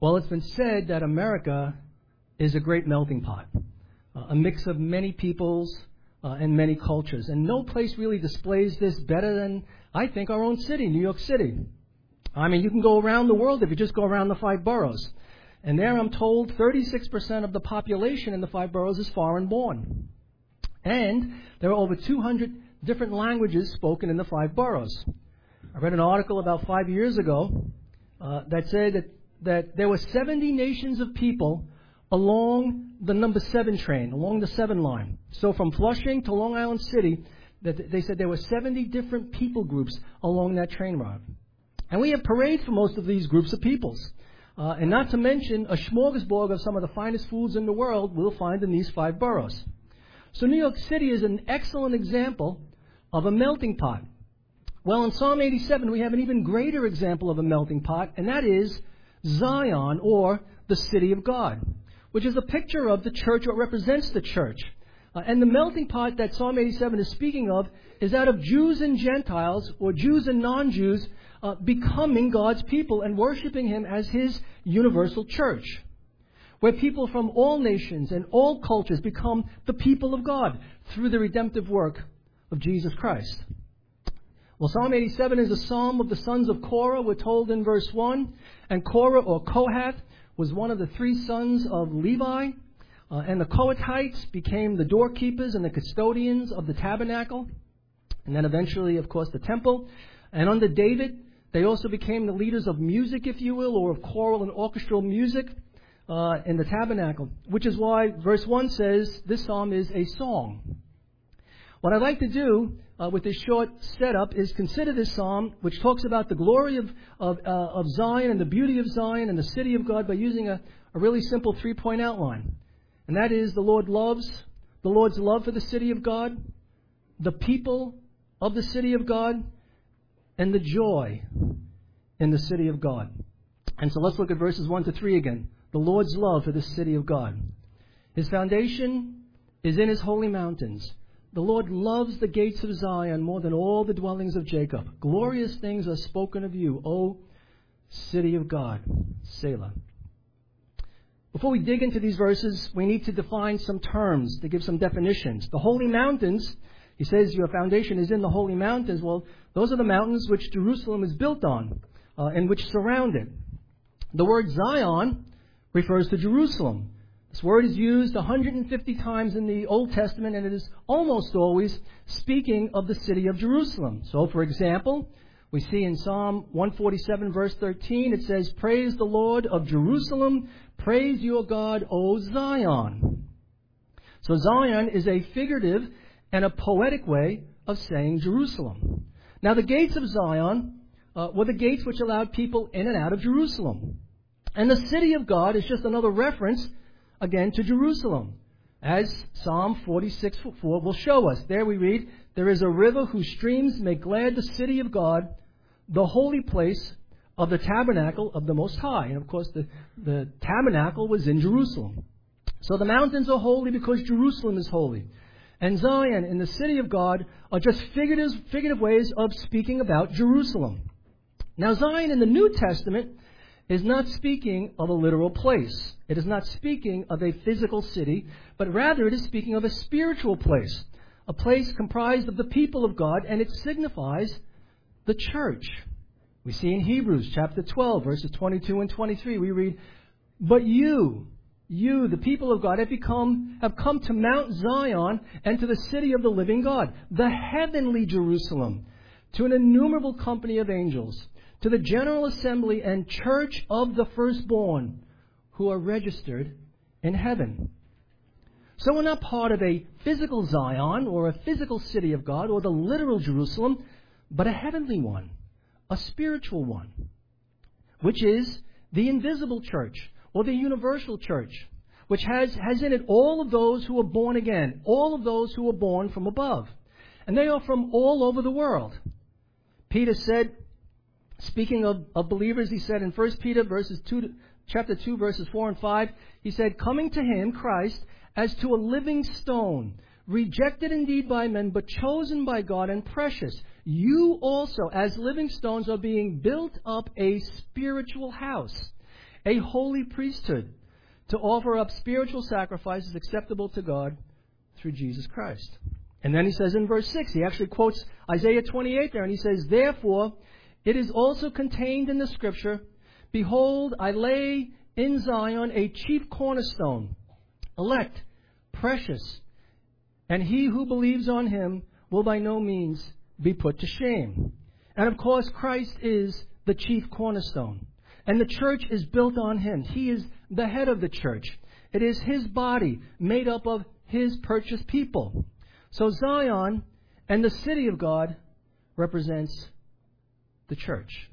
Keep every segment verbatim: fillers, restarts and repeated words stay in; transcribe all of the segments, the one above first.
Well, it's been said that America is a great melting pot, uh, a mix of many peoples uh, and many cultures. And no place really displays this better than, I think, our own city, New York City. I mean, you can go around the world if you just go around the five boroughs. And there, I'm told, thirty-six percent of the population in the five boroughs is foreign born. And there are over two hundred different languages spoken in the five boroughs. I read an article about five years ago uh, that said that, that there were seventy nations of people along the number seven train, along the seven line. So from Flushing to Long Island City, that they said there were seventy different people groups along that train route. And we have parades for most of these groups of peoples. Uh, and not to mention a smorgasbord of some of the finest foods in the world we'll find in these five boroughs. So New York City is an excellent example of a melting pot. Well, in Psalm eighty-seven, we have an even greater example of a melting pot, and that is Zion, or the city of God, which is a picture of the church, or represents the church. Uh, and the melting pot that Psalm eighty-seven is speaking of is that of Jews and Gentiles, or Jews and non-Jews, uh, becoming God's people and worshiping Him as His universal church, where people from all nations and all cultures become the people of God through the redemptive work of Jesus Christ. Well, Psalm eighty-seven is a psalm of the sons of Korah, we're told in verse one. And Korah, or Kohath, was one of the three sons of Levi. Uh, and the Kohathites became the doorkeepers and the custodians of the tabernacle. And then eventually, of course, the temple. And under David, they also became the leaders of music, if you will, or of choral and orchestral music uh, in the tabernacle. Which is why verse one says this psalm is a song. What I'd like to do uh, with this short setup is consider this psalm, which talks about the glory of of, uh, of Zion and the beauty of Zion and the city of God, by using a, a really simple three-point outline. And that is the Lord loves, the Lord's love for the city of God, the people of the city of God, and the joy in the city of God. And so let's look at verses one to three again. The Lord's love for the city of God. His foundation is in His holy mountains. The Lord loves the gates of Zion more than all the dwellings of Jacob. Glorious things are spoken of you, O city of God. Selah. Before we dig into these verses, we need to define some terms, to give some definitions. The holy mountains, he says your foundation is in the holy mountains. Well, those are the mountains which Jerusalem is built on uh, and which surround it. The word Zion refers to Jerusalem. This word is used one hundred fifty times in the Old Testament, and it is almost always speaking of the city of Jerusalem. So, for example, we see in Psalm one forty-seven, verse thirteen, it says, "Praise the Lord of Jerusalem, praise your God, O Zion." So Zion is a figurative and a poetic way of saying Jerusalem. Now, the gates of Zion uh, were the gates which allowed people in and out of Jerusalem. And the city of God is just another reference again to Jerusalem, as Psalm forty-six four will show us. There we read, "There is a river whose streams make glad the city of God, the holy place of the tabernacle of the Most High." And of course, the, the tabernacle was in Jerusalem. So the mountains are holy because Jerusalem is holy. And Zion and the city of God are just figurative, figurative ways of speaking about Jerusalem. Now, Zion in the New Testament is not speaking of a literal place. It is not speaking of a physical city, but rather it is speaking of a spiritual place, a place comprised of the people of God, and it signifies the church. We see in Hebrews chapter twelve, verses twenty-two and twenty-three, we read, "But you, you, the people of God, have become, have come to Mount Zion and to the city of the living God, the heavenly Jerusalem, to an innumerable company of angels, to the general assembly and church of the firstborn who are registered in heaven." So we're not part of a physical Zion or a physical city of God or the literal Jerusalem, but a heavenly one, a spiritual one, which is the invisible church or the universal church, which has, has in it all of those who are born again, all of those who are born from above. And they are from all over the world. Peter said, speaking of, of believers, he said in First Peter verses two, chapter two, verses four and five, he said, "Coming to Him, Christ, as to a living stone, rejected indeed by men, but chosen by God and precious. You also, as living stones, are being built up a spiritual house, a holy priesthood, to offer up spiritual sacrifices acceptable to God through Jesus Christ. And then he says in verse six, he actually quotes Isaiah twenty-eight there, and he says, "Therefore, it is also contained in the Scripture, Behold, I lay in Zion a chief cornerstone, elect, precious, and he who believes on him will by no means be put to shame." And of course, Christ is the chief cornerstone, and the church is built on him. He is the head of the church. It is his body made up of his purchased people. So Zion and the city of God represents the church.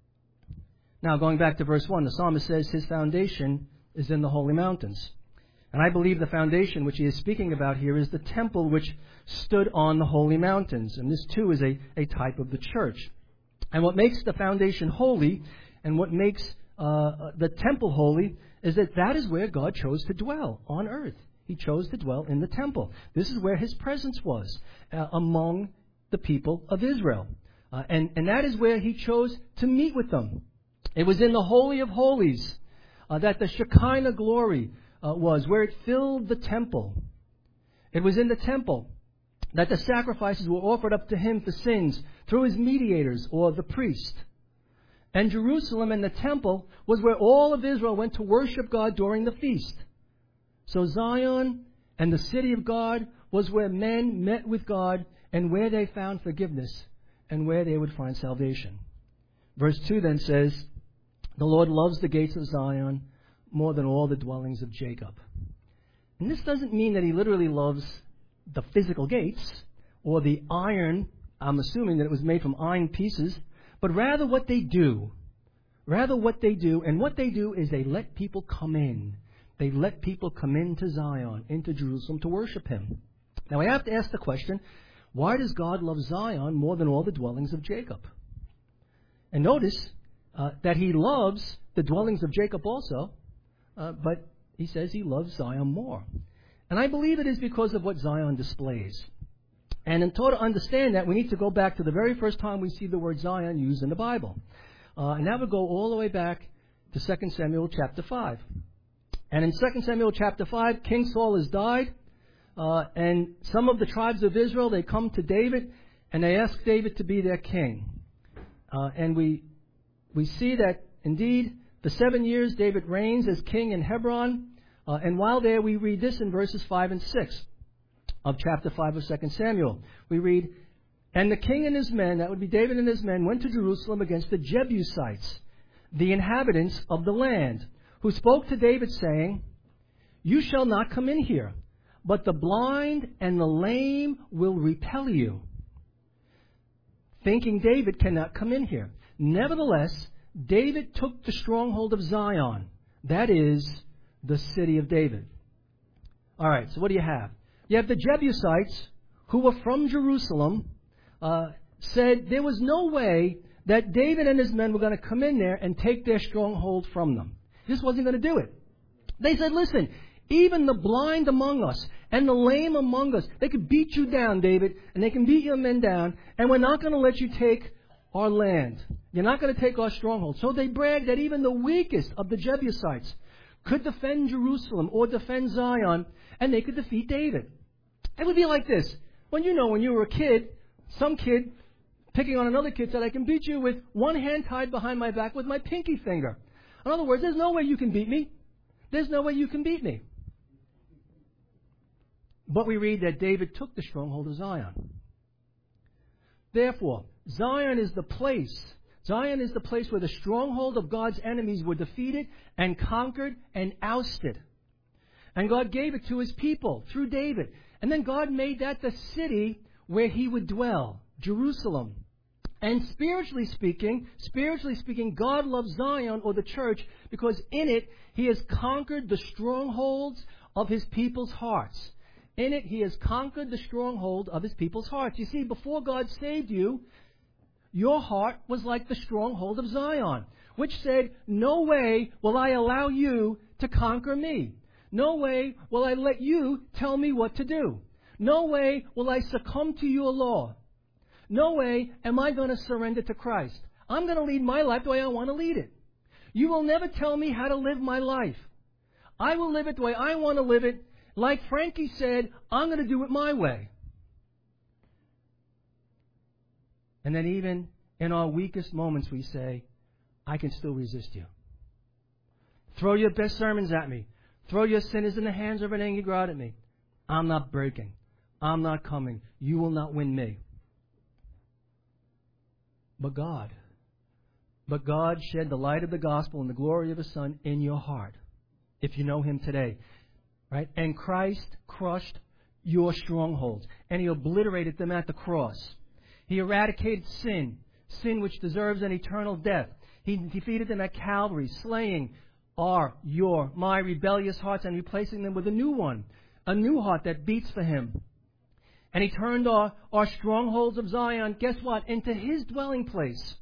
Now, going back to verse one, the psalmist says his foundation is in the holy mountains. And I believe the foundation which he is speaking about here is the temple which stood on the holy mountains. And this, too, is a, a type of the church. And what makes the foundation holy and what makes uh, the temple holy is that that is where God chose to dwell on earth. He chose to dwell in the temple. This is where his presence was uh, among the people of Israel. Uh, and, and that is where he chose to meet with them. It was in the Holy of Holies uh, that the Shekinah glory uh, was, where it filled the temple. It was in the temple that the sacrifices were offered up to him for sins through his mediators or the priest. And Jerusalem and the temple was where all of Israel went to worship God during the feast. So Zion and the city of God was where men met with God and where they found forgiveness and where they would find salvation. Verse two then says, "The Lord loves the gates of Zion more than all the dwellings of Jacob." And this doesn't mean that he literally loves the physical gates or the iron. I'm assuming that it was made from iron pieces, but rather what they do. Rather what they do. And what they do is they let people come in. They let people come into Zion, into Jerusalem to worship him. Now I have to ask the question, why does God love Zion more than all the dwellings of Jacob? And notice uh, that he loves the dwellings of Jacob also, uh, but he says he loves Zion more. And I believe it is because of what Zion displays. And in order to understand that, we need to go back to the very first time we see the word Zion used in the Bible. Uh, and that would go all the way back to Second Samuel chapter five. And in Second Samuel chapter five, King Saul has died. Uh, and some of the tribes of Israel, they come to David and they ask David to be their king. Uh, and we we see that indeed for seven years David reigns as king in Hebron. Uh, and while there we read this in verses five and six of chapter five of Second Samuel. We read, "And the king and his men," that would be David and his men, "went to Jerusalem against the Jebusites, the inhabitants of the land, who spoke to David, saying, 'You shall not come in here, but the blind and the lame will repel you,' thinking David cannot come in here. Nevertheless, David took the stronghold of Zion, that is, the city of David." All right, so what do you have? You have the Jebusites, who were from Jerusalem, uh, said there was no way that David and his men were going to come in there and take their stronghold from them. He just wasn't going to do it. They said, "Listen, even the blind among us and the lame among us, they could beat you down, David, and they can beat your men down, and we're not going to let you take our land. You're not going to take our stronghold." So they bragged that even the weakest of the Jebusites could defend Jerusalem or defend Zion, and they could defeat David. It would be like this. When you know, when you were a kid, some kid picking on another kid said, "I can beat you with one hand tied behind my back with my pinky finger." In other words, there's no way you can beat me. There's no way you can beat me. But we read that David took the stronghold of Zion. Therefore, Zion is the place. Zion is the place where the stronghold of God's enemies were defeated and conquered and ousted. And God gave it to his people through David. And then God made that the city where he would dwell, Jerusalem. And spiritually speaking, spiritually speaking, God loves Zion or the church because in it he has conquered the strongholds of his people's hearts. In it he has conquered the stronghold of his people's hearts. You see, before God saved you, your heart was like the stronghold of Zion, which said, "No way will I allow you to conquer me. No way will I let you tell me what to do. No way will I succumb to your law. No way am I going to surrender to Christ. I'm going to lead my life the way I want to lead it. You will never tell me how to live my life. I will live it the way I want to live it. Like Frankie said, I'm going to do it my way. And then even in our weakest moments we say, I can still resist you. Throw your best sermons at me. Throw your sinners in the hands of an angry God at me. I'm not breaking. I'm not coming. You will not win me. But God, but God shed the light of the gospel and the glory of His Son in your heart, if you know Him today. Right? And Christ crushed your strongholds, and He obliterated them at the cross. He eradicated sin, sin which deserves an eternal death. He defeated them at Calvary, slaying our, your, my rebellious hearts and replacing them with a new one, a new heart that beats for Him. And He turned our, our strongholds of Zion, guess what, into His dwelling place.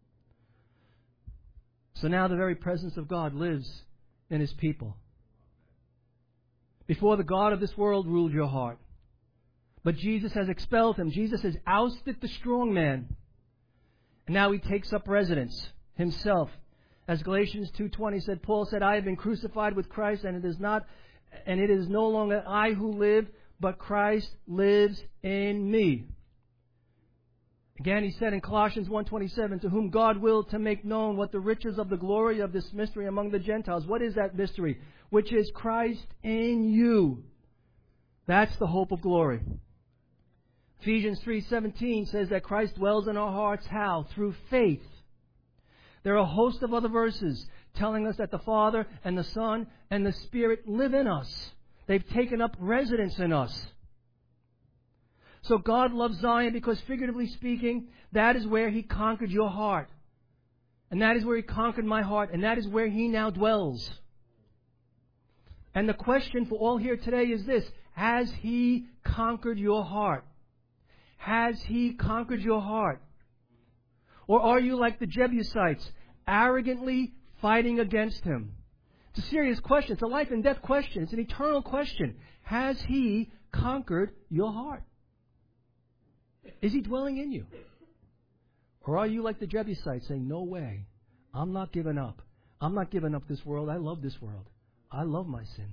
So now the very presence of God lives in His people. Before, the God of this world ruled your heart. But Jesus has expelled him. Jesus has ousted the strong man. And now He takes up residence Himself. As Galatians two twenty said, Paul said, I have been crucified with Christ, and it is not, and it is no longer I who live, but Christ lives in me. Again, he said in Colossians one twenty-seven, to whom God willed to make known what the riches of the glory of this mystery among the Gentiles. What is that mystery? Which is Christ in you. That's the hope of glory. Ephesians three seventeen says that Christ dwells in our hearts. How? Through faith. There are a host of other verses telling us that the Father and the Son and the Spirit live in us. They've taken up residence in us. So God loves Zion because, figuratively speaking, that is where He conquered your heart. And that is where He conquered my heart. And that is where He now dwells. And the question for all here today is this: has He conquered your heart? Has He conquered your heart? Or are you like the Jebusites, arrogantly fighting against Him? It's a serious question. It's a life and death question. It's an eternal question. Has He conquered your heart? Is He dwelling in you? Or are you like the Jebusites, saying, no way, I'm not giving up. I'm not giving up this world. I love this world. I love my sin.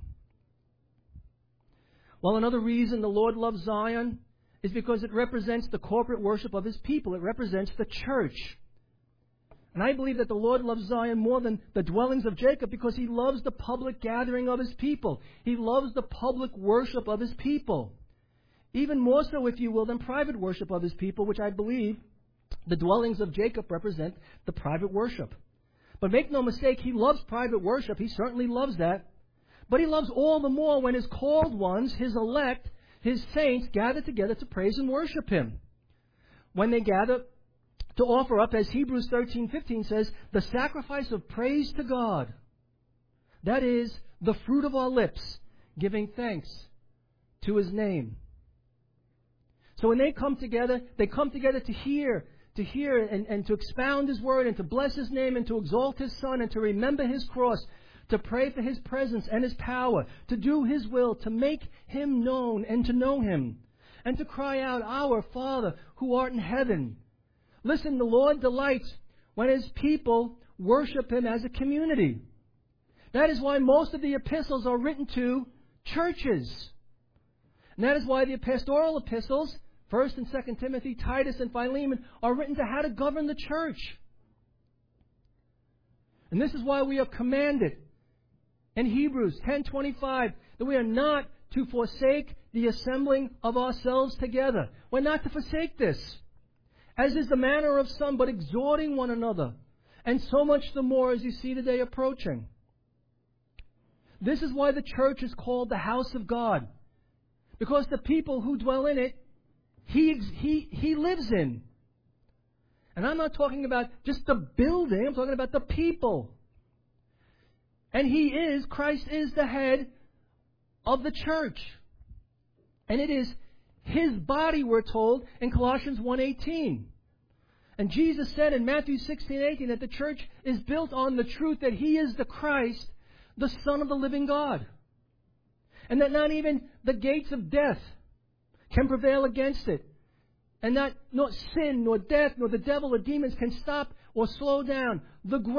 Well, another reason the Lord loves Zion is because it represents the corporate worship of His people. It represents the church. And I believe that the Lord loves Zion more than the dwellings of Jacob because He loves the public gathering of His people. He loves the public worship of His people. Even more so, if you will, than private worship of His people, which I believe the dwellings of Jacob represent the private worship. But make no mistake, He loves private worship. He certainly loves that. But He loves all the more when His called ones, His elect, His saints gather together to praise and worship Him. When they gather to offer up, as Hebrews thirteen fifteen says, the sacrifice of praise to God. That is, the fruit of our lips, giving thanks to His name. So when they come together, they come together to hear, to hear and, and to expound His word and to bless His name and to exalt His Son and to remember His cross, to pray for His presence and His power, to do His will, to make Him known and to know Him, and to cry out, Our Father who art in heaven. Listen, the Lord delights when His people worship Him as a community. That is why most of the epistles are written to churches. And that is why the pastoral epistles, First and Second Timothy, Titus and Philemon, are written to how to govern the church. And this is why we are commanded in Hebrews ten twenty-five that we are not to forsake the assembling of ourselves together. We're not to forsake this, as is the manner of some, but exhorting one another, and so much the more as you see the day approaching. This is why the church is called the house of God, because the people who dwell in it, He, he, he lives in. And I'm not talking about just the building, I'm talking about the people. And He is, Christ is the head of the church. And it is His body, we're told, in Colossians one eighteen. And Jesus said in Matthew sixteen eighteen that the church is built on the truth that He is the Christ, the Son of the living God. And that not even the gates of death can prevail against it. And that not sin, nor death, nor the devil or demons can stop or slow down the growth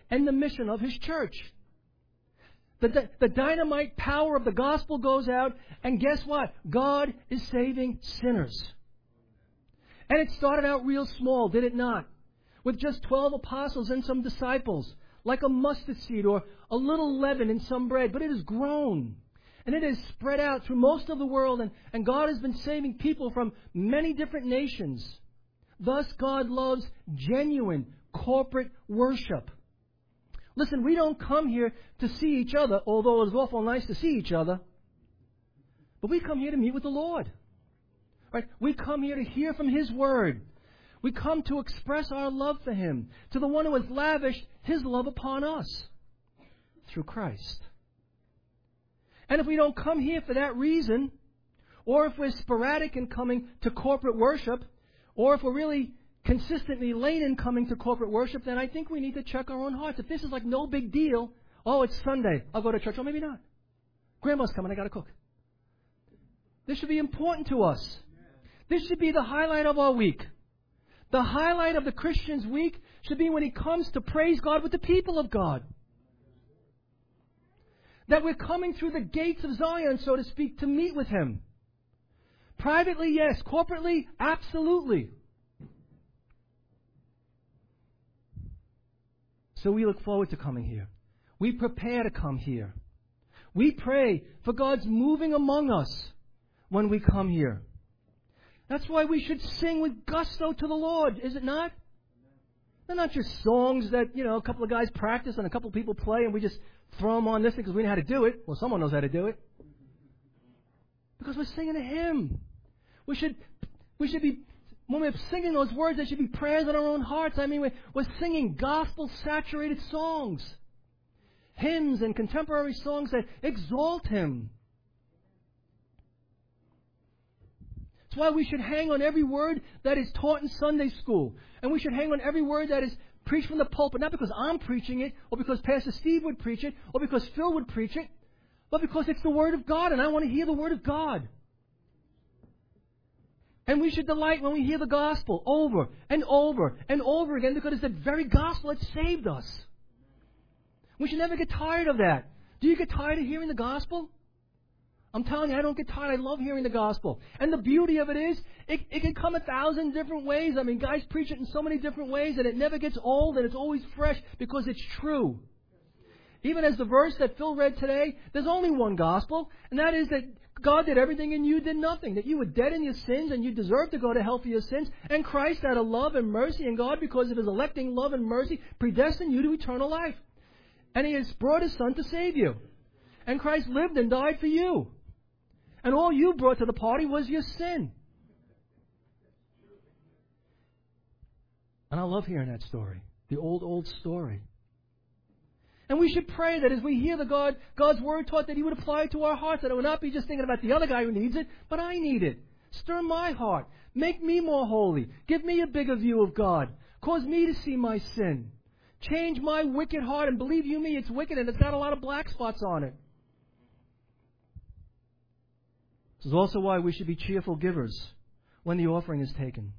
and the mission of His church. The, the dynamite power of the gospel goes out, and guess what? God is saving sinners. And it started out real small, did it not? With just twelve apostles and some disciples, like a mustard seed or a little leaven in some bread. But it has grown, and it has spread out through most of the world, and, and God has been saving people from many different nations. Thus, God loves genuine corporate worship. Listen, we don't come here to see each other, although it is awful nice to see each other. But we come here to meet with the Lord. Right? We come here to hear from His Word. We come to express our love for Him, to the one who has lavished His love upon us through Christ. And if we don't come here for that reason, or if we're sporadic in coming to corporate worship, or if we're really consistently late in coming to corporate worship, then I think we need to check our own hearts. If this is like no big deal, oh, it's Sunday, I'll go to church. Or maybe not. Grandma's coming, I got to cook. This should be important to us. This should be the highlight of our week. The highlight of the Christian's week should be when he comes to praise God with the people of God. That we're coming through the gates of Zion, so to speak, to meet with Him. Privately, yes. Corporately, absolutely. So we look forward to coming here. We prepare to come here. We pray for God's moving among us when we come here. That's why we should sing with gusto to the Lord, is it not? They're not just songs that, you know, a couple of guys practice and a couple of people play and we just throw them on this thing because we know how to do it. Well, someone knows how to do it. Because we're singing a hymn. We should, we should be... When we're singing those words, there should be prayers in our own hearts. I mean, we're, we're singing gospel-saturated songs. Hymns and contemporary songs that exalt Him. That's why we should hang on every word that is taught in Sunday school. And we should hang on every word that is preached from the pulpit. Not because I'm preaching it, or because Pastor Steve would preach it, or because Phil would preach it, but because it's the Word of God, and I want to hear the Word of God. And we should delight when we hear the gospel over and over and over again, because it's the very gospel that saved us. We should never get tired of that. Do you get tired of hearing the gospel? I'm telling you, I don't get tired. I love hearing the gospel. And the beauty of it is, it, it can come a thousand different ways. I mean, guys preach it in so many different ways, and it never gets old, and it's always fresh because it's true. Even as the verse that Phil read today, there's only one gospel, and that is that God did everything and you did nothing. That you were dead in your sins and you deserved to go to hell for your sins. And Christ, out of love and mercy, and God, because of His electing love and mercy, predestined you to eternal life. And He has brought His Son to save you. And Christ lived and died for you. And all you brought to the party was your sin. And I love hearing that story. The old, old story. And we should pray that as we hear the God, God's Word taught, that He would apply it to our hearts, that it would not be just thinking about the other guy who needs it, but I need it. Stir my heart. Make me more holy. Give me a bigger view of God. Cause me to see my sin. Change my wicked heart, and believe you me, it's wicked and it's got a lot of black spots on it. This is also why we should be cheerful givers when the offering is taken.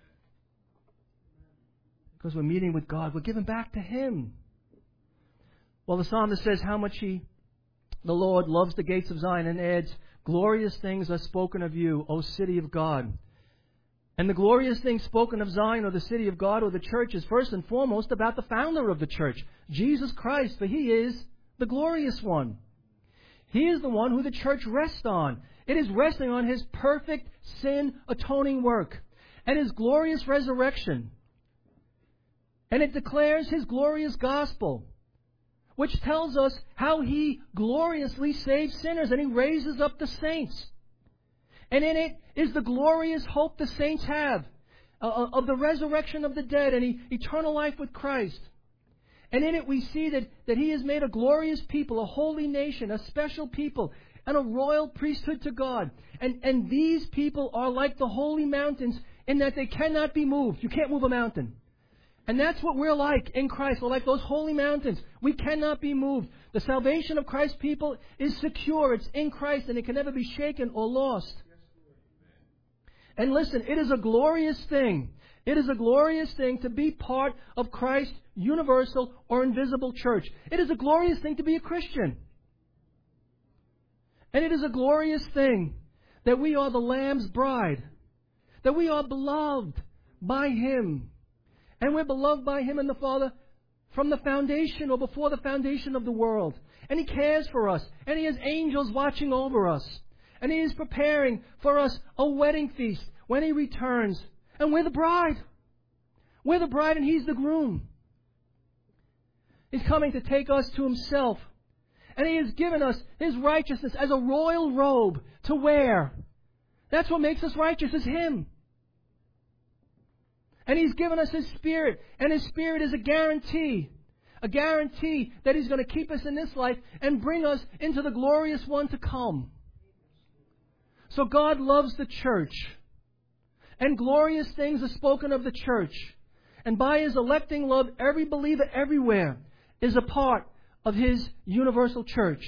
Because we're meeting with God. We're giving back to Him. Well, the psalmist says how much he, the Lord, loves the gates of Zion, and adds, glorious things are spoken of you, O city of God. And the glorious things spoken of Zion, or the city of God, or the church, is first and foremost about the founder of the church, Jesus Christ, for He is the glorious one. He is the one who the church rests on. It is resting on His perfect sin-atoning work and His glorious resurrection. And it declares His glorious gospel, which tells us how He gloriously saves sinners and He raises up the saints. And in it is the glorious hope the saints have uh, of the resurrection of the dead and e- eternal life with Christ. And in it we see that, that He has made a glorious people, a holy nation, a special people, and a royal priesthood to God. And, and these people are like the holy mountains in that they cannot be moved. You can't move a mountain. And that's what we're like in Christ. We're like those holy mountains. We cannot be moved. The salvation of Christ's people is secure. It's in Christ, and it can never be shaken or lost. And listen, it is a glorious thing It is a glorious thing to be part of Christ's universal or invisible church. It is a glorious thing to be a Christian. And it is a glorious thing that we are the Lamb's bride, that we are beloved by Him. And we're beloved by Him and the Father from the foundation or before the foundation of the world. And He cares for us. And He has angels watching over us. And He is preparing for us a wedding feast when He returns. And we're the bride. We're the bride and He's the groom. He's coming to take us to Himself. And He has given us His righteousness as a royal robe to wear. That's what makes us righteous, is Him. And He's given us His Spirit. And His Spirit is a guarantee. A guarantee that He's going to keep us in this life and bring us into the glorious one to come. So God loves the church. And glorious things are spoken of the church. And by His electing love, every believer everywhere is a part of His universal church.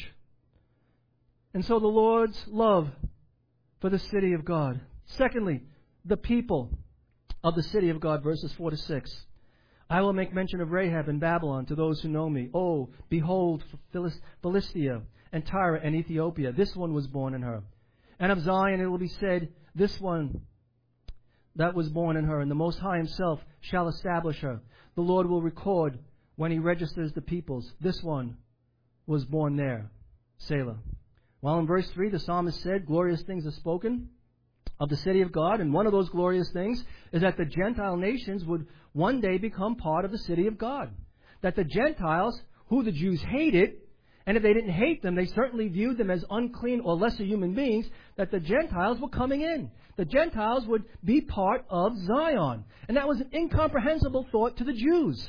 And so the Lord's love for the city of God. Secondly, the people of the city of God, verses four to six. I will make mention of Rahab in Babylon to those who know me. Oh, behold, Philistia and Tyre and Ethiopia. This one was born in her. And of Zion it will be said, this one that was born in her, and the Most High Himself shall establish her. The Lord will record when He registers the peoples. This one was born there. Selah. While in verse three, the psalmist said, glorious things are spoken of the city of God. And one of those glorious things is that the Gentile nations would one day become part of the city of God. That the Gentiles, who the Jews hated, and if they didn't hate them, they certainly viewed them as unclean or lesser human beings, that the Gentiles were coming in. The Gentiles would be part of Zion. And that was an incomprehensible thought to the Jews.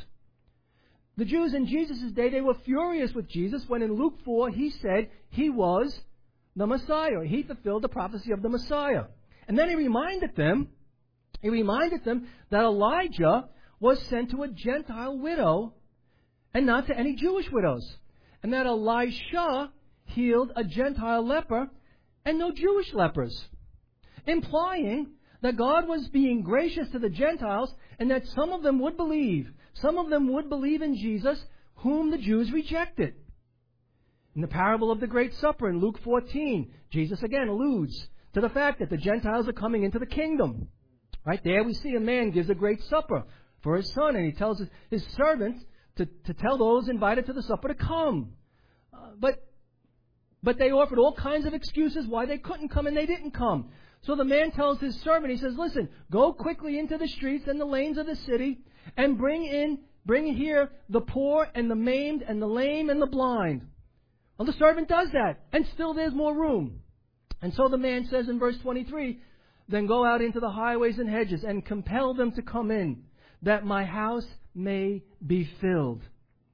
The Jews in Jesus' day, they were furious with Jesus when in Luke four He said He was the Messiah. He fulfilled the prophecy of the Messiah. And then He reminded them, He reminded them that Elijah was sent to a Gentile widow and not to any Jewish widows. And that Elisha healed a Gentile leper and no Jewish lepers. Implying that God was being gracious to the Gentiles and that some of them would believe. Some of them would believe in Jesus, whom the Jews rejected. In the parable of the Great Supper in Luke fourteen, Jesus again alludes to the fact that the Gentiles are coming into the kingdom. Right there we see a man gives a great supper for his son, and he tells his, his servants to, to tell those invited to the supper to come. Uh, but, but they offered all kinds of excuses why they couldn't come, and they didn't come. So the man tells his servant, he says, listen, go quickly into the streets and the lanes of the city and bring in, bring here the poor and the maimed and the lame and the blind. Well, the servant does that, and still there's more room. And so the man says in verse twenty-three, then go out into the highways and hedges and compel them to come in, that my house may be filled.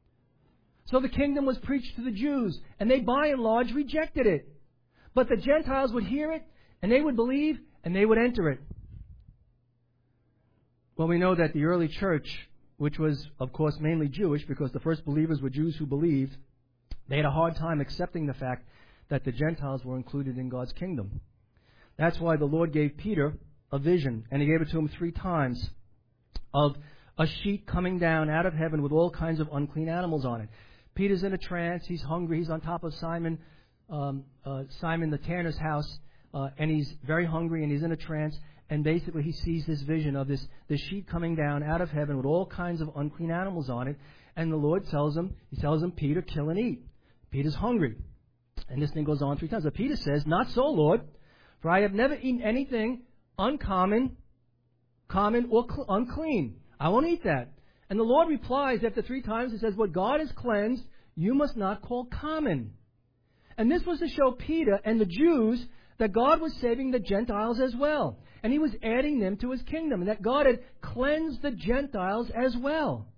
So the kingdom was preached to the Jews, and they by and large rejected it. But the Gentiles would hear it, and they would believe, and they would enter it. Well, we know that the early church, which was, of course, mainly Jewish, because the first believers were Jews who believed, they had a hard time accepting the fact that the Gentiles were included in God's kingdom. That's why the Lord gave Peter a vision, and He gave it to him three times, of a sheet coming down out of heaven with all kinds of unclean animals on it. Peter's in a trance. He's hungry. He's on top of Simon, um, uh, Simon the tanner's house, uh, and he's very hungry, and he's in a trance. And basically he sees this vision of this, this sheet coming down out of heaven with all kinds of unclean animals on it. And the Lord tells him, He tells him, Peter, kill and eat. Peter's hungry. And this thing goes on three times. But Peter says, not so, Lord, for I have never eaten anything uncommon, common, or cl- unclean. I won't eat that. And the Lord replies after three times, He says, what God has cleansed, you must not call common. And this was to show Peter and the Jews that God was saving the Gentiles as well. And He was adding them to His kingdom. And that God had cleansed the Gentiles as well.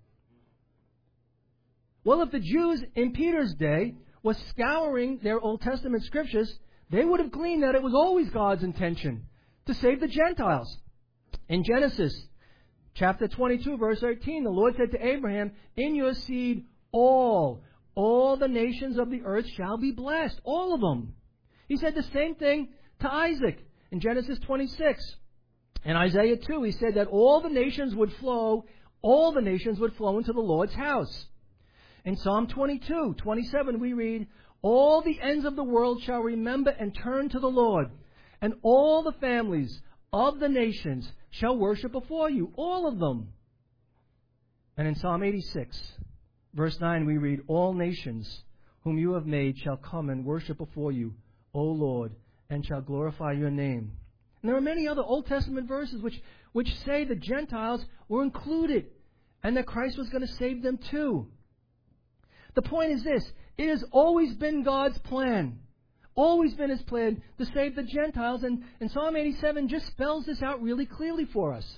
Well, if the Jews in Peter's day were scouring their Old Testament scriptures, they would have gleaned that it was always God's intention to save the Gentiles. In Genesis chapter twenty-two, verse thirteen, the Lord said to Abraham, in your seed all, all the nations of the earth shall be blessed. All of them. He said the same thing to Isaac in Genesis twenty-six. In Isaiah two, he said that all the nations would flow, all the nations would flow into the Lord's house. In Psalm twenty-two, twenty-seven, we read, all the ends of the world shall remember and turn to the Lord, and all the families of the nations shall worship before you, all of them. And in Psalm eighty-six, verse nine, we read, all nations whom you have made shall come and worship before you, O Lord, and shall glorify your name. And there are many other Old Testament verses which, which say the Gentiles were included and that Christ was going to save them too. The point is this, it has always been God's plan, always been His plan to save the Gentiles, and, and Psalm eighty-seven just spells this out really clearly for us.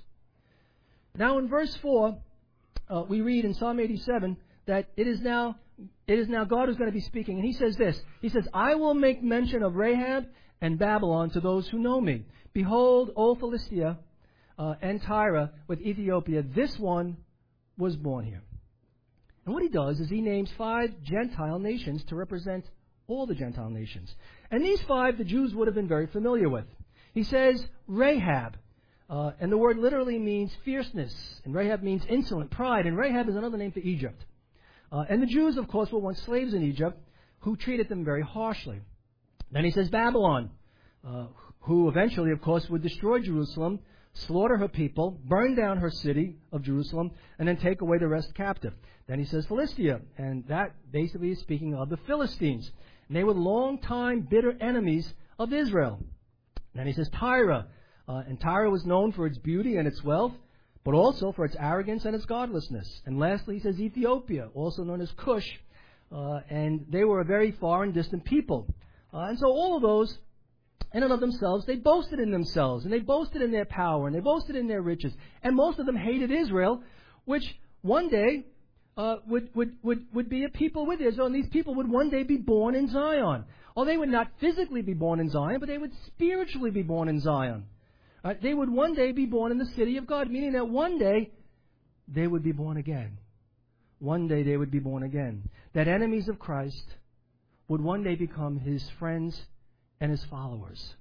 Now in verse four, uh, we read in Psalm eighty-seven that it is now it is now God who's going to be speaking, and He says this, He says, I will make mention of Rahab and Babylon to those who know me. Behold, O Philistia uh, and Tyre with Ethiopia, this one was born here. And what he does is he names five Gentile nations to represent all the Gentile nations. And these five the Jews would have been very familiar with. He says Rahab, uh, and the word literally means fierceness, and Rahab means insolent, pride, and Rahab is another name for Egypt. Uh, and the Jews, of course, were once slaves in Egypt who treated them very harshly. Then he says Babylon, uh, who eventually, of course, would destroy Jerusalem, slaughter her people, burn down her city of Jerusalem, and then take away the rest captive. Then he says Philistia, and that basically is speaking of the Philistines. And they were long-time bitter enemies of Israel. Then he says Tyre, uh, and Tyre was known for its beauty and its wealth, but also for its arrogance and its godlessness. And lastly, he says Ethiopia, also known as Cush, uh, and they were a very far and distant people. Uh, and so all of those, in and of themselves, they boasted in themselves, and they boasted in their power, and they boasted in their riches. And most of them hated Israel, which one day uh, would, would, would, would be a people with Israel, and these people would one day be born in Zion. Or they would not physically be born in Zion, but they would spiritually be born in Zion. Uh, they would one day be born in the city of God, meaning that one day they would be born again. One day they would be born again. That enemies of Christ would one day become His friends and His followers.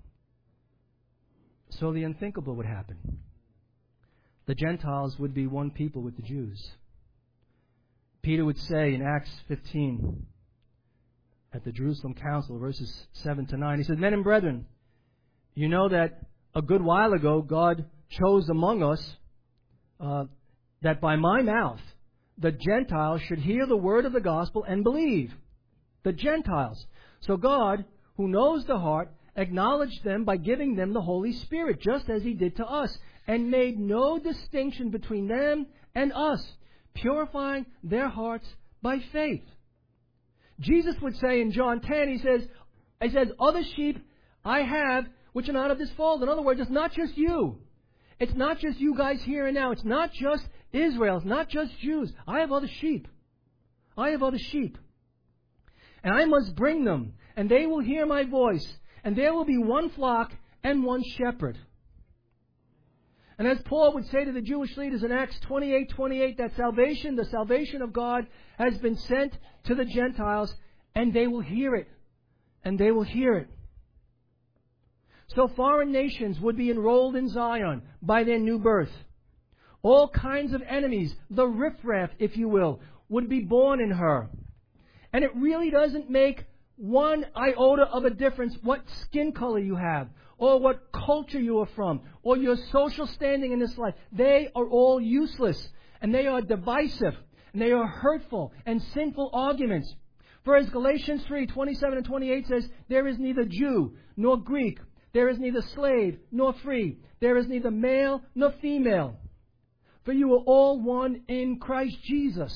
So the unthinkable would happen. The Gentiles would be one people with the Jews. Peter would say in Acts fifteen, at the Jerusalem Council, verses seven to nine, he said, Men and brethren, you know that a good while ago God chose among us uh, that by my mouth the Gentiles should hear the word of the gospel and believe. The Gentiles. So God, who knows the heart, acknowledged them by giving them the Holy Spirit, just as He did to us, and made no distinction between them and us, purifying their hearts by faith. Jesus would say in John ten, He says, He says, other sheep I have which are not of this fold. In other words, it's not just you. It's not just you guys here and now. It's not just Israel. It's not just Jews. I have other sheep. I have other sheep. And I must bring them, and they will hear my voice, and there will be one flock and one shepherd. And as Paul would say to the Jewish leaders in Acts twenty-eight twenty-eight, that salvation, the salvation of God, has been sent to the Gentiles, and they will hear it. And they will hear it. So foreign nations would be enrolled in Zion by their new birth. All kinds of enemies, the riffraff, if you will, would be born in her. And it really doesn't make one iota of a difference what skin color you have, or what culture you are from, or your social standing in this life. They are all useless, and they are divisive, and they are hurtful and sinful arguments. For as Galatians three twenty-seven and twenty-eight says, there is neither Jew nor Greek, there is neither slave nor free, there is neither male nor female, for you are all one in Christ Jesus.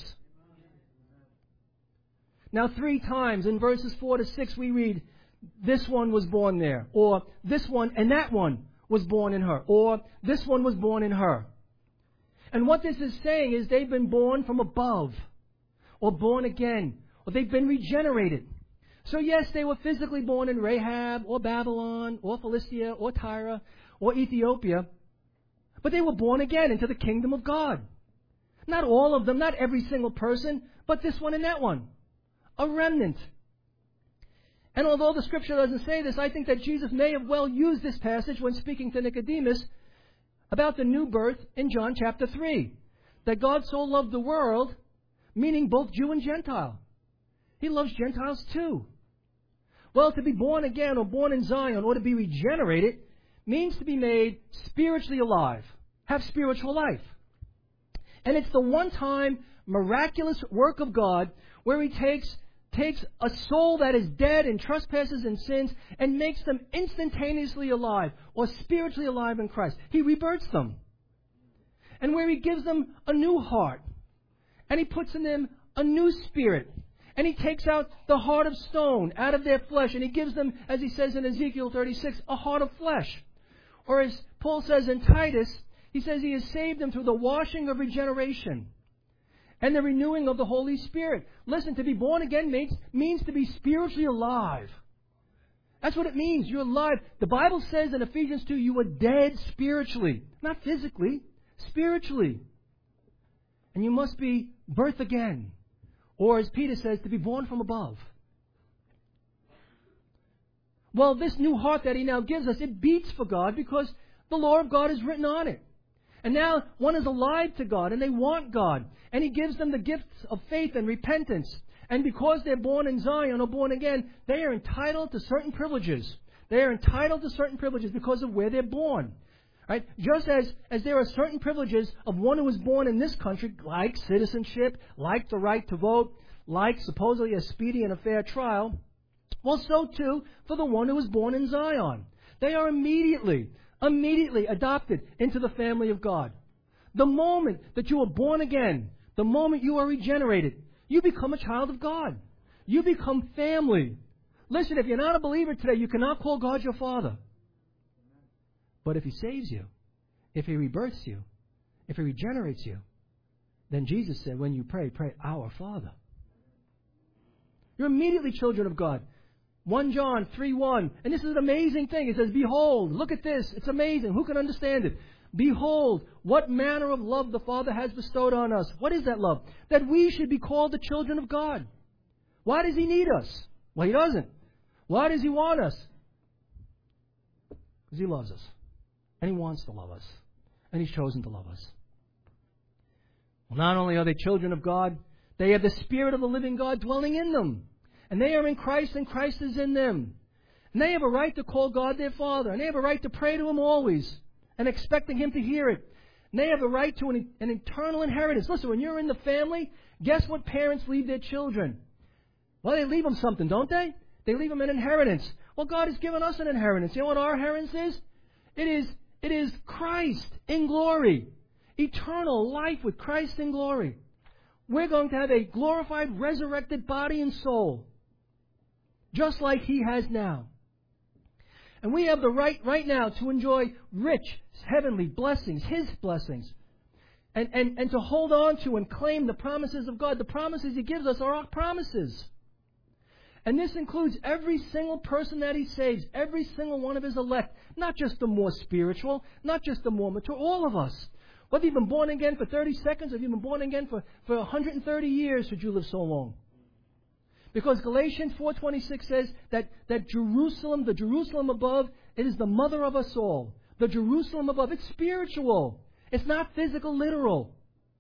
Now three times in verses four to six we read, this one was born there, or this one and that one was born in her, or this one was born in her. And what this is saying is they've been born from above, or born again, or they've been regenerated. So yes, they were physically born in Rahab, or Babylon, or Philistia, or Tyre, or Ethiopia, but they were born again into the kingdom of God. Not all of them, not every single person, but this one and that one. A remnant. And although the Scripture doesn't say this, I think that Jesus may have well used this passage when speaking to Nicodemus about the new birth in John chapter three. That God so loved the world, meaning both Jew and Gentile. He loves Gentiles too. Well, to be born again or born in Zion or to be regenerated means to be made spiritually alive, have spiritual life. And it's the one-time miraculous work of God where He takes, takes a soul that is dead in trespasses and sins and makes them instantaneously alive or spiritually alive in Christ. He rebirths them. And where He gives them a new heart. And He puts in them a new spirit. And He takes out the heart of stone out of their flesh. And He gives them, as He says in Ezekiel thirty-six, a heart of flesh. Or as Paul says in Titus, he says He has saved them through the washing of regeneration and the renewing of the Holy Spirit. Listen, to be born again means, means to be spiritually alive. That's what it means. You're alive. The Bible says in Ephesians two, you were dead spiritually. Not physically, spiritually. And you must be birthed again. Or as Peter says, to be born from above. Well, this new heart that He now gives us, it beats for God because the law of God is written on it. And now one is alive to God and they want God. And He gives them the gifts of faith and repentance. And because they're born in Zion or born again, they are entitled to certain privileges. They are entitled to certain privileges because of where they're born. Right? Just as, as there are certain privileges of one who was born in this country, like citizenship, like the right to vote, like supposedly a speedy and a fair trial, well, so too for the one who was born in Zion. They are immediately, immediately adopted into the family of God. The moment that you are born again, the moment you are regenerated, you become a child of God. You become family. Listen, if you're not a believer today, you cannot call God your Father. But if He saves you, if He rebirths you, if He regenerates you, then Jesus said, when you pray, pray, Our Father. You're immediately children of God. First John three one. And this is an amazing thing. It says, behold, look at this. It's amazing. Who can understand it? Behold, what manner of love the Father has bestowed on us. What is that love? That we should be called the children of God. Why does He need us? Well, He doesn't. Why does He want us? Because He loves us. And He wants to love us. And He's chosen to love us. Well, not only are they children of God, they have the Spirit of the living God dwelling in them. And they are in Christ, and Christ is in them. And they have a right to call God their Father. And they have a right to pray to Him always, and expecting Him to hear it. And they have a right to an, an eternal inheritance. Listen, when you're in the family, guess what parents leave their children? Well, they leave them something, don't they? They leave them an inheritance. Well, God has given us an inheritance. You know what our inheritance is? It is, it is Christ in glory. Eternal life with Christ in glory. We're going to have a glorified, resurrected body and soul, just like He has now. And we have the right right now to enjoy rich, heavenly blessings, His blessings, and, and, and to hold on to and claim the promises of God. The promises He gives us are our promises. And this includes every single person that He saves, every single one of His elect, not just the more spiritual, not just the more mature, all of us. Whether you've been born again for thirty seconds, or if you've been born again for, for one hundred thirty years, should you live so long? Because Galatians four twenty-six says that, that Jerusalem, the Jerusalem above, it is the mother of us all. The Jerusalem above, it's spiritual. It's not physical, literal.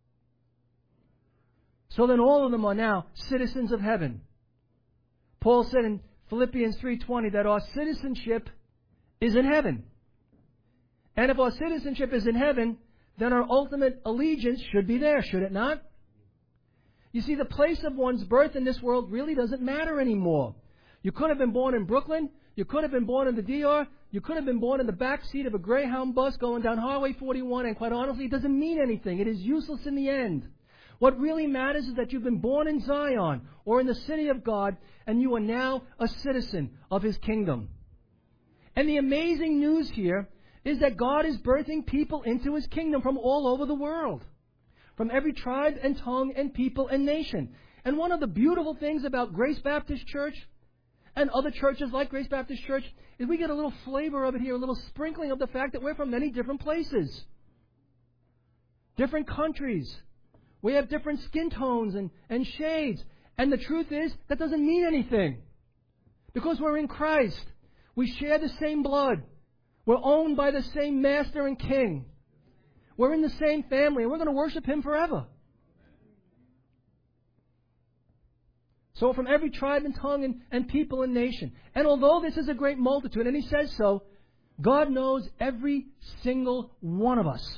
So then all of them are now citizens of heaven. Paul said in Philippians three twenty that our citizenship is in heaven. And if our citizenship is in heaven, then our ultimate allegiance should be there, should it not? You see, the place of one's birth in this world really doesn't matter anymore. You could have been born in Brooklyn. You could have been born in the D R. You could have been born in the back seat of a Greyhound bus going down Highway forty-one. And quite honestly, it doesn't mean anything. It is useless in the end. What really matters is that you've been born in Zion or in the city of God, and you are now a citizen of His kingdom. And the amazing news here is that God is birthing people into His kingdom from all over the world, from every tribe and tongue and people and nation. And one of the beautiful things about Grace Baptist Church and other churches like Grace Baptist Church is we get a little flavor of it here, a little sprinkling of the fact that we're from many different places, different countries. We have different skin tones and, and shades. And the truth is, that doesn't mean anything. Because we're in Christ. We share the same blood. We're owned by the same Master and King. We're in the same family, and we're going to worship Him forever. So from every tribe and tongue and, and people and nation. And although this is a great multitude, and He says so, God knows every single one of us.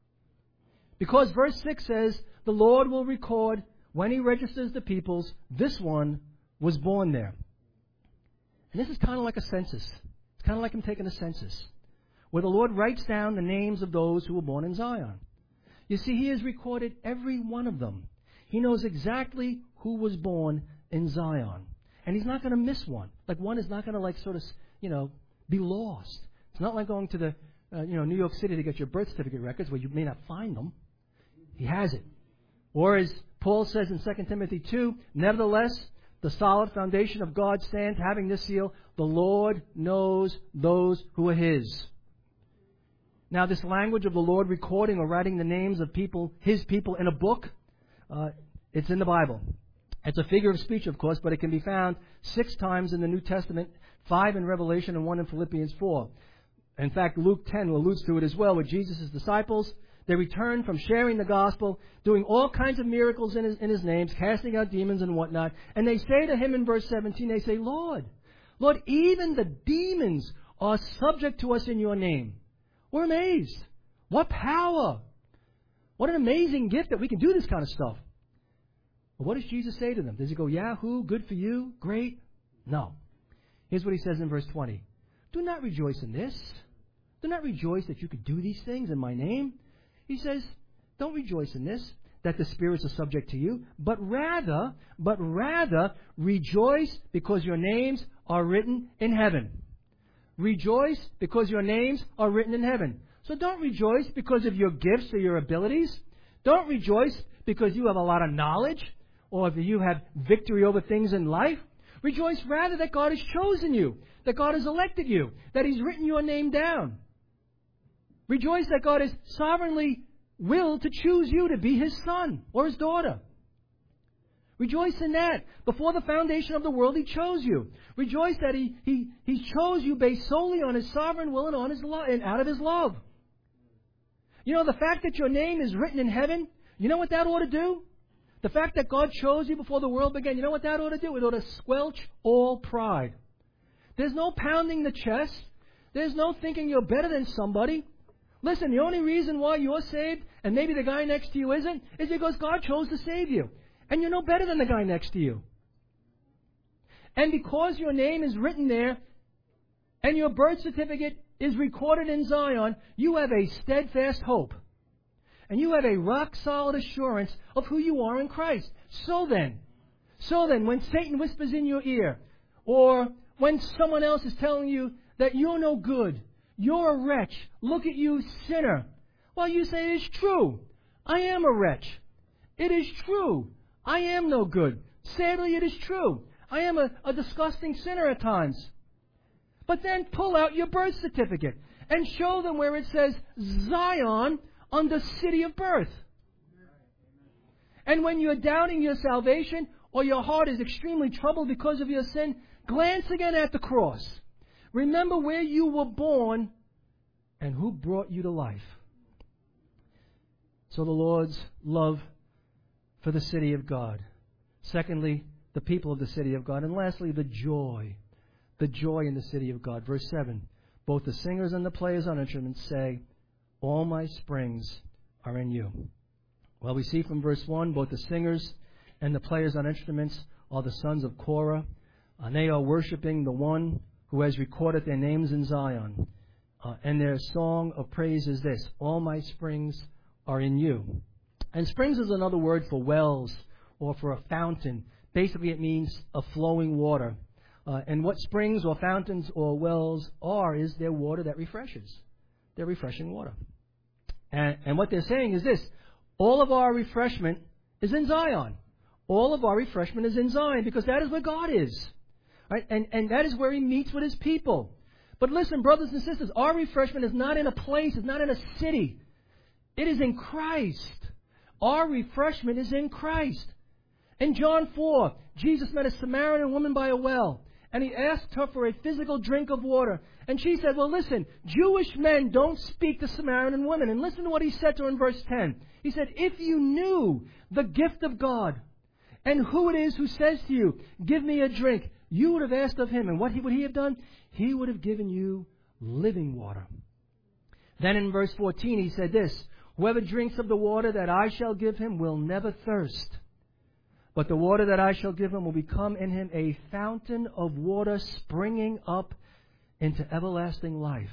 Because verse six says, the Lord will record when He registers the peoples, this one was born there. And this is kind of like a census. It's kind of like Him taking a census, where the Lord writes down the names of those who were born in Zion. You see, He has recorded every one of them. He knows exactly who was born in Zion. And He's not going to miss one. Like one is not going to like sort of, you know, be lost. It's not like going to the, uh, you know, New York City to get your birth certificate records where you may not find them. He has it. Or as Paul says in Second Timothy two, nevertheless, the solid foundation of God stands, having this seal, the Lord knows those who are His. Now, this language of the Lord recording or writing the names of people, His people, in a book, uh, it's in the Bible. It's a figure of speech, of course, but it can be found six times in the New Testament, five in Revelation and one in Philippians four. In fact, Luke ten alludes to it as well, with Jesus' disciples. They returned from sharing the gospel, doing all kinds of miracles in his, in his names, casting out demons and whatnot. And they say to Him in verse seventeen, they say, Lord, Lord, even the demons are subject to us in Your name. We're amazed. What power. What an amazing gift that we can do this kind of stuff. But what does Jesus say to them? Does He go, Yahoo, good for you, great? No. Here's what He says in verse twenty. Do not rejoice in this. Do not rejoice that you could do these things in My name. He says, don't rejoice in this, that the spirits are subject to you, but rather, but rather rejoice because your names are written in heaven. Rejoice because your names are written in heaven. So don't rejoice because of your gifts or your abilities. Don't rejoice because you have a lot of knowledge or if you have victory over things in life. Rejoice rather that God has chosen you, that God has elected you, that He's written your name down. Rejoice that God has sovereignly willed to choose you to be His son or His daughter. Rejoice in that. Before the foundation of the world, He chose you. Rejoice that He He, he chose you based solely on His sovereign will and on His love and out of His love. You know, the fact that your name is written in heaven, you know what that ought to do? The fact that God chose you before the world began, you know what that ought to do? It ought to squelch all pride. There's no pounding the chest. There's no thinking you're better than somebody. Listen, the only reason why you're saved, and maybe the guy next to you isn't, is because God chose to save you. And you're no better than the guy next to you. And because your name is written there, and your birth certificate is recorded in Zion, you have a steadfast hope. And you have a rock-solid assurance of who you are in Christ. So then, so then, when Satan whispers in your ear, or when someone else is telling you that you're no good, you're a wretch, look at you, sinner. Well, you say, it's true. I am a wretch. It is true. I am no good. Sadly, it is true. I am a, a disgusting sinner at times. But then pull out your birth certificate and show them where it says Zion on the city of birth. And when you're doubting your salvation or your heart is extremely troubled because of your sin, glance again at the cross. Remember where you were born and who brought you to life. So the Lord's love for the city of God. Secondly, the people of the city of God. And lastly, the joy. The joy in the city of God. Verse seven. Both the singers and the players on instruments say, all my springs are in you. Well, we see from verse one, both the singers and the players on instruments are the sons of Korah. And they are worshiping the one who has recorded their names in Zion. Uh, and their song of praise is this, all my springs are in you. And springs is another word for wells or for a fountain. Basically, it means a flowing water. Uh, and what springs or fountains or wells are is their water that refreshes. They're refreshing water. And, and what they're saying is this, all of our refreshment is in Zion. All of our refreshment is in Zion because that is where God is. Right? And, and that is where He meets with His people. But listen, brothers and sisters, our refreshment is not in a place, it's not in a city. It is in Christ. Our refreshment is in Christ. In John four, Jesus met a Samaritan woman by a well. and he asked her for a physical drink of water. And she said, well, listen, Jewish men don't speak to Samaritan women. And listen to what he said to her in verse ten. He said, if you knew the gift of God and who it is who says to you, give me a drink, you would have asked of him. And what he, would he have done? He would have given you living water. Then in verse fourteen he said this, whoever drinks of the water that I shall give him will never thirst. But the water that I shall give him will become in him a fountain of water springing up into everlasting life.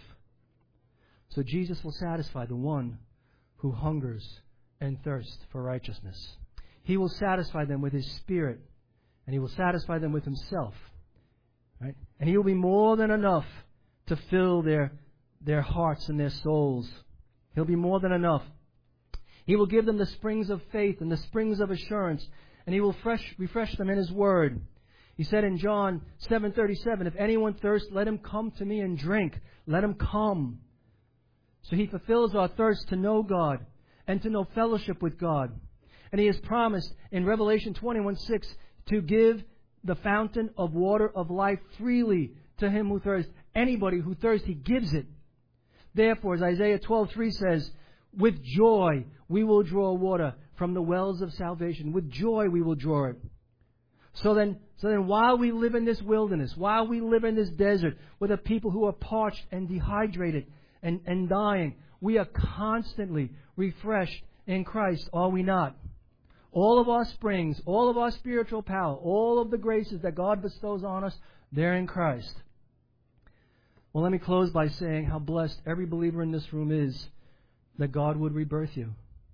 So Jesus will satisfy the one who hungers and thirsts for righteousness. He will satisfy them with His Spirit, and He will satisfy them with Himself. Right? And He will be more than enough to fill their, their hearts and their souls. He'll be more than enough. He will give them the springs of faith and the springs of assurance, and He will fresh, refresh them in His Word. He said in John seven thirty-seven, if anyone thirsts, let him come to me and drink. Let him come. So He fulfills our thirst to know God and to know fellowship with God. And He has promised in Revelation twenty-one six to give the fountain of water of life freely to him who thirsts. Anybody who thirsts, He gives it. Therefore, as Isaiah twelve three says, with joy we will draw water from the wells of salvation. With joy we will draw it. So then, so then while we live in this wilderness, while we live in this desert with a people who are parched and dehydrated and, and dying, we are constantly refreshed in Christ, are we not? All of our springs, all of our spiritual power, all of the graces that God bestows on us, they're in Christ. Well, let me close by saying how blessed every believer in this room is that God would rebirth you,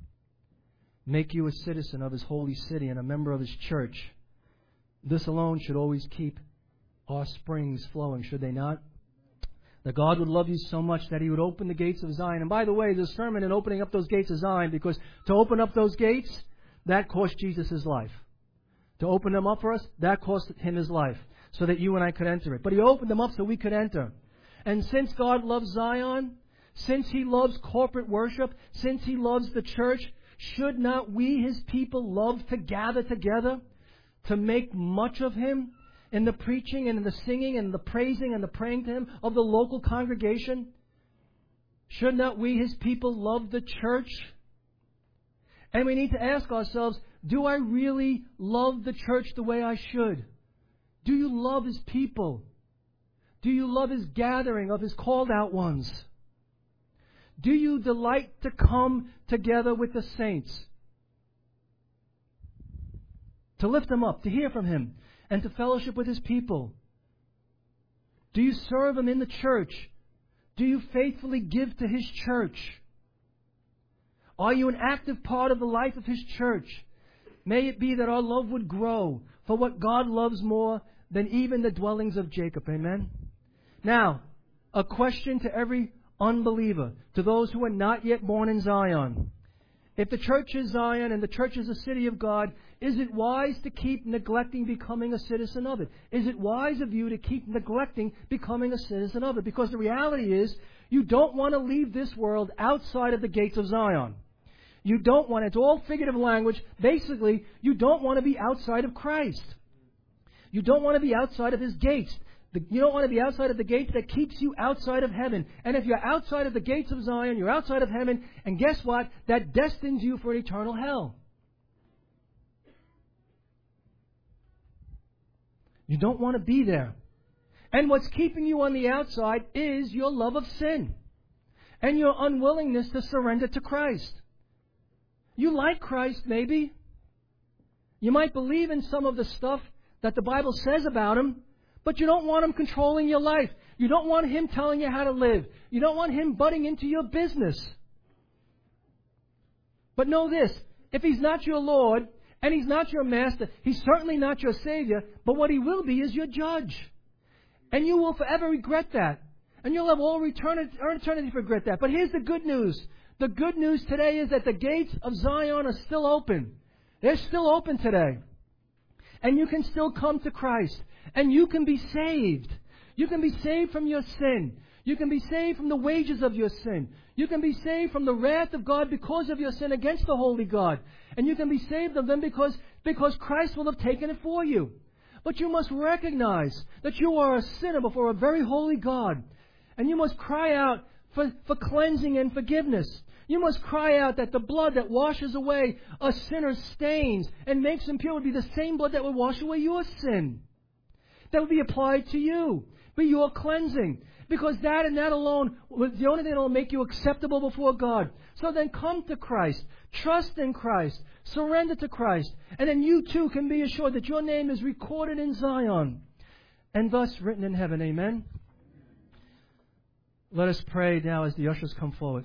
make you a citizen of His holy city and a member of His church. This alone should always keep our springs flowing, should they not? That God would love you so much that He would open the gates of Zion. And by the way, there's a sermon in opening up those gates of Zion, because to open up those gates, that cost Jesus His life. To open them up for us, that cost Him His life, so that you and I could enter it. But He opened them up so we could enter. And since God loves Zion, since He loves corporate worship, since He loves the church, should not we, His people, love to gather together to make much of Him in the preaching and in the singing and the praising and the praying to Him of the local congregation? Should not we, His people, love the church? And we need to ask ourselves, do I really love the church the way I should? Do you love His people? Do you love His gathering of His called out ones? Do you delight to come together with the saints? To lift them up, to hear from Him, and to fellowship with His people? Do you serve Him in the church? Do you faithfully give to His church? Are you an active part of the life of His church? May it be that our love would grow for what God loves more than even the dwellings of Jacob. Amen? Now, a question to every unbeliever, to those who are not yet born in Zion. If the church is Zion and the church is a city of God, is it wise to keep neglecting becoming a citizen of it? Is it wise of you to keep neglecting becoming a citizen of it? Because the reality is, you don't want to leave this world outside of the gates of Zion. You don't want, it's all figurative language. Basically, you don't want to be outside of Christ. You don't want to be outside of His gates. You don't want to be outside of the gates that keeps you outside of heaven. And if you're outside of the gates of Zion, you're outside of heaven. And guess what? That destines you for an eternal hell. You don't want to be there. And what's keeping you on the outside is your love of sin and your unwillingness to surrender to Christ. You like Christ, maybe. You might believe in some of the stuff that the Bible says about Him, but you don't want Him controlling your life. You don't want Him telling you how to live. You don't want Him butting into your business. But know this, if He's not your Lord and He's not your Master, He's certainly not your Savior, but what He will be is your judge. And you will forever regret that. And you'll have all eternity, eternity to regret that. But here's the good news. The good news today is that the gates of Zion are still open. They're still open today. And you can still come to Christ. And you can be saved. You can be saved from your sin. You can be saved from the wages of your sin. You can be saved from the wrath of God because of your sin against the holy God. And you can be saved of them because, because Christ will have taken it for you. But you must recognize that you are a sinner before a very holy God. And you must cry out for, for cleansing and forgiveness. You must cry out that the blood that washes away a sinner's stains and makes him pure would be the same blood that would wash away your sin. That would be applied to you. Be your cleansing. Because that and that alone was the only thing that will make you acceptable before God. So then come to Christ. Trust in Christ. Surrender to Christ. And then you too can be assured that your name is recorded in Zion and thus written in heaven. Amen. Let us pray now as the ushers come forward.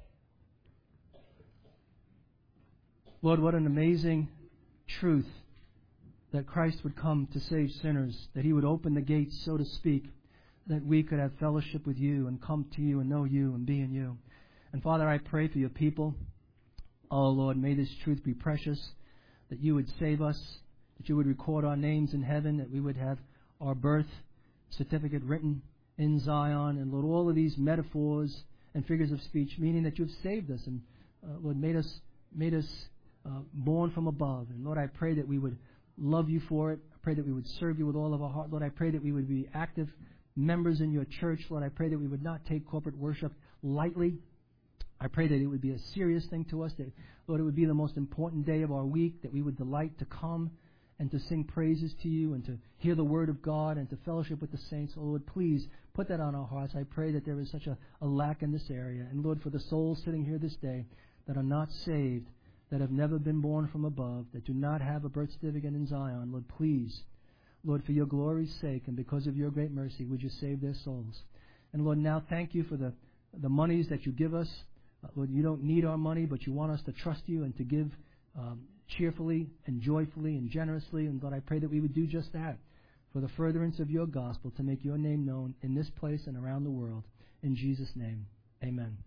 Lord, what an amazing truth that Christ would come to save sinners, that He would open the gates, so to speak, that we could have fellowship with You and come to You and know You and be in You. And Father, I pray for Your people. Oh, Lord, may this truth be precious, that You would save us, that You would record our names in heaven, that we would have our birth certificate written in Zion. And Lord, all of these metaphors and figures of speech, meaning that You've saved us and, uh, Lord, made us, made us uh, born from above. And Lord, I pray that we would love You for it. I pray that we would serve You with all of our heart. Lord, I pray that we would be active members in Your church. Lord, I pray that we would not take corporate worship lightly. I pray that it would be a serious thing to us, that, Lord, it would be the most important day of our week, that we would delight to come and to sing praises to You and to hear the Word of God and to fellowship with the saints. Oh, Lord, please put that on our hearts. I pray that there is such a, a lack in this area. And, Lord, for the souls sitting here this day that are not saved, that have never been born from above, that do not have a birth certificate in Zion, Lord, please, Lord, for Your glory's sake and because of Your great mercy, would You save their souls. And, Lord, now thank You for the, the monies that You give us. Uh, Lord, You don't need our money, but You want us to trust You and to give um, cheerfully and joyfully and generously. And, Lord, I pray that we would do just that for the furtherance of Your gospel, to make Your name known in this place and around the world. In Jesus' name, amen.